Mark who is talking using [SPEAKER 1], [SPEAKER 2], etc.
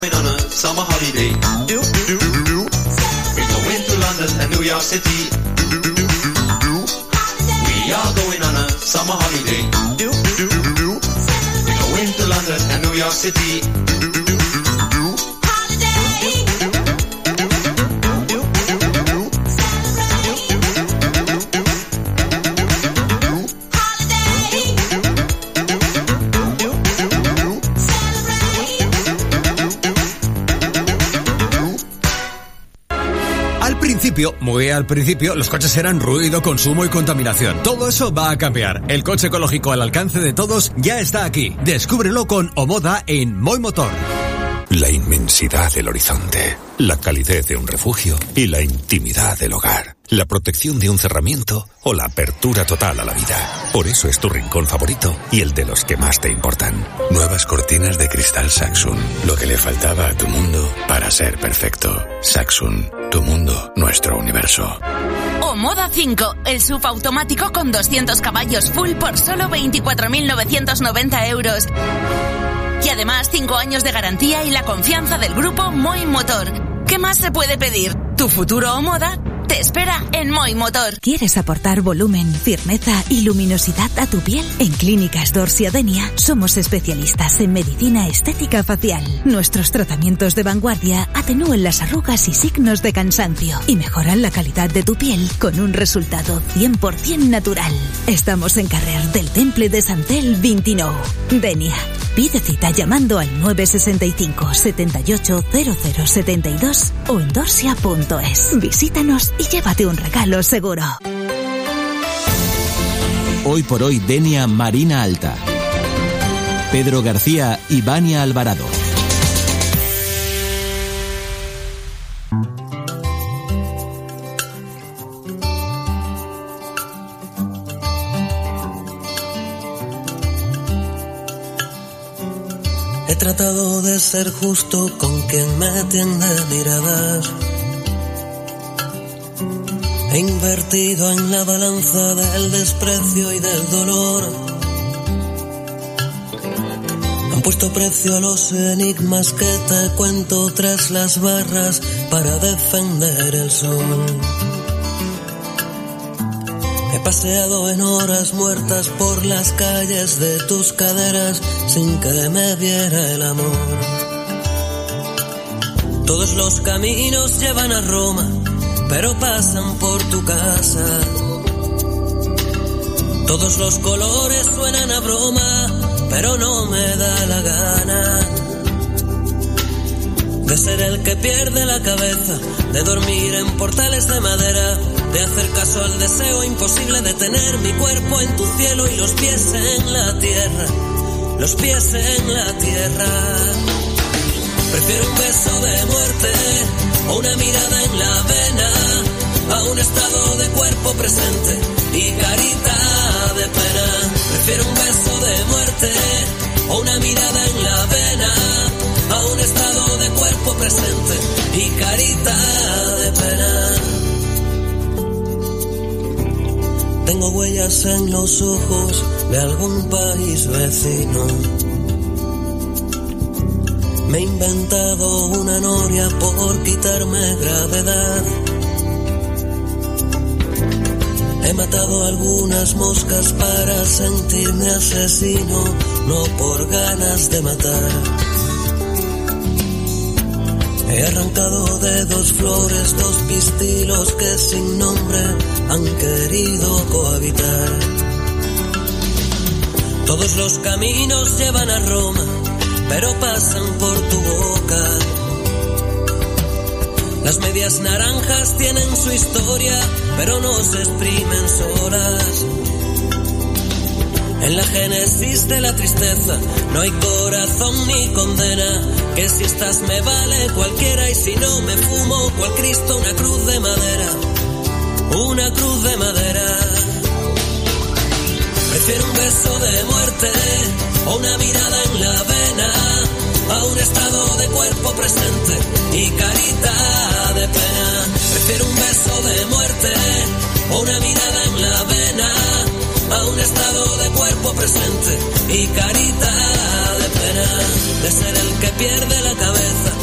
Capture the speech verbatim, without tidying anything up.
[SPEAKER 1] On a summer holiday, we're going to London and New York City. We are going on a summer holiday. We're going to London and New York City.
[SPEAKER 2] Muy al principio, los coches eran ruido, consumo y contaminación. Todo eso va a cambiar. El coche ecológico al alcance de todos ya está aquí. Descúbrelo con Omoda en Moi Motor.
[SPEAKER 3] La inmensidad del horizonte, la calidez de un refugio y la intimidad del hogar. La protección de un cerramiento o la apertura total a la vida. Por eso es tu rincón favorito y el de los que más te importan. Nuevas cortinas de cristal Saxum. Lo que le faltaba a tu mundo para ser perfecto. Saxum. Tu mundo, nuestro universo.
[SPEAKER 4] Omoda cinco, el S U V automático con doscientos caballos full por solo veinticuatro mil novecientos noventa euros. Y además cinco años de garantía y la confianza del grupo Moi Motor. ¿Qué más se puede pedir? Tu futuro Omoda te espera en Moi Motor.
[SPEAKER 5] ¿Quieres aportar volumen, firmeza y luminosidad a tu piel? En Clínicas Dorsia Denia somos especialistas en medicina estética facial. Nuestros tratamientos de vanguardia atenúan las arrugas y signos de cansancio y mejoran la calidad de tu piel con un resultado cien por ciento natural. Estamos en Carrer del Temple de Santel veintinueve. Denia. Pide cita llamando al nueve sesenta y cinco, setenta y ocho, cero cero setenta y dos o en dorsia punto es. Visítanos y llévate un regalo seguro.
[SPEAKER 6] Hoy por hoy Denia Marina Alta. Pedro García y Vania Alvarado.
[SPEAKER 7] He tratado de ser justo con quien me tiende miradas. He invertido en la balanza del desprecio y del dolor. Han puesto precio a los enigmas que te cuento tras las barras para defender el sol. He paseado en horas muertas por las calles de tus caderas sin que me viera el amor. Todos los caminos llevan a Roma, pero pasan por tu casa. Todos los colores suenan a broma, pero no me da la gana de ser el que pierde la cabeza, de dormir en portales de madera, de hacer caso al deseo imposible de tener mi cuerpo en tu cielo y los pies en la tierra, los pies en la tierra. Prefiero un beso de muerte o una mirada en la vena a un estado de cuerpo presente y carita de pena. Prefiero un beso de muerte o una mirada en la vena a un estado de cuerpo presente y carita de pena. Tengo huellas en los ojos de algún país vecino. Me he inventado una noria por quitarme gravedad. He matado algunas moscas para sentirme asesino, no por ganas de matar. He arrancado de dos flores dos pistilos que sin nombre han querido cohabitar. Todos los caminos llevan a Roma, pero pasan por tu boca. Las medias naranjas tienen su historia, pero no se exprimen solas. En la génesis de la tristeza no hay corazón ni condena, que si estás me vale cualquiera y si no me fumo cual Cristo una cruz de madera, una cruz de madera. Prefiero un beso de muerte o una mirada en la vena a un estado de cuerpo presente y carita de pena. Prefiero un beso de muerte o una mirada en la vena a un estado de cuerpo presente y carita de pena. pena de ser el que pierde la cabeza.